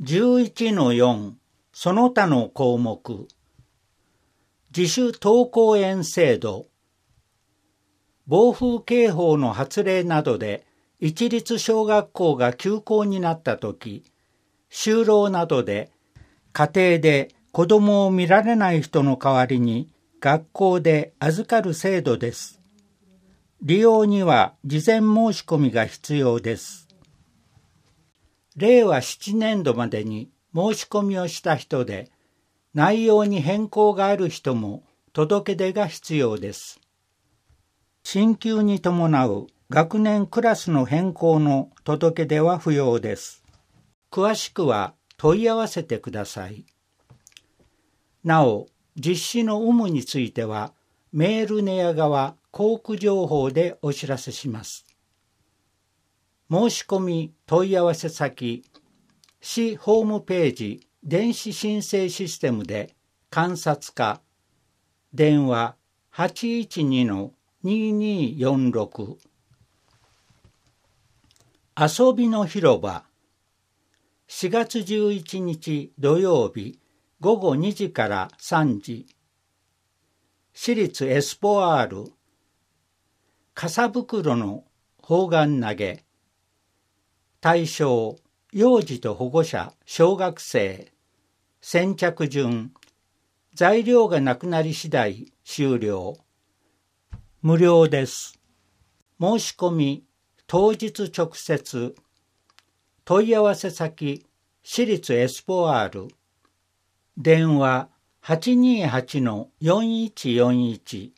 11-4 その他の項目。自主登校園制度。暴風警報の発令などで一律小学校が休校になったとき、就労などで家庭で子供を見られない人の代わりに学校で預かる制度です。利用には事前申し込みが必要です。令和7年度までに申し込みをした人で、内容に変更がある人も届け出が必要です。進級に伴う学年クラスの変更の届け出は不要です。詳しくは問い合わせてください。なお、実施の有無については、メール寝屋川校区情報でお知らせします。申し込み問い合わせ先、市ホームページ電子申請システムで監察課、電話 812-2246。遊びの広場。4月11日土曜日午後2時から3時。市立エスポアール。傘袋の砲丸投げ。対象、幼児と保護者、小学生。先着順。材料がなくなり次第終了。無料です。申し込み、当日直接。問い合わせ先、市立エスポアール。電話 828-4141。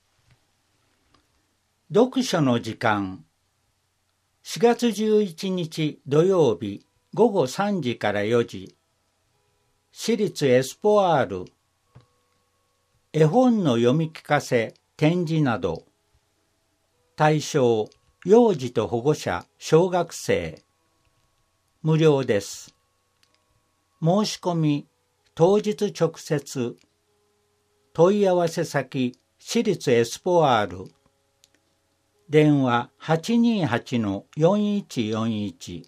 読書の時間。4月11日土曜日午後3時から4時。市立エスポアール。絵本の読み聞かせ、展示など。対象、幼児と保護者、小学生。無料です。申し込み、当日直接。問い合わせ先、市立エスポアール。電話 828-4141。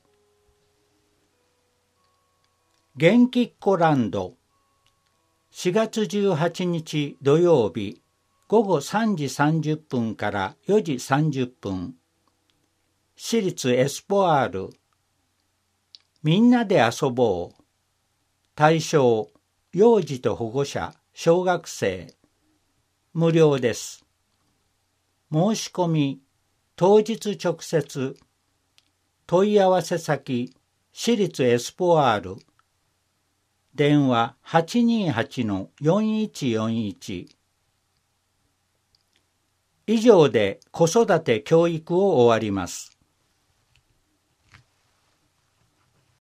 元気っ子ランド。4月18日土曜日午後3時30分から4時30分。市立エスポアール。みんなで遊ぼう。対象、幼児と保護者、小学生。無料です。申し込み、当日直接。問い合わせ先、市立エスポアール。電話 828-4141。以上で子育て教育を終わります。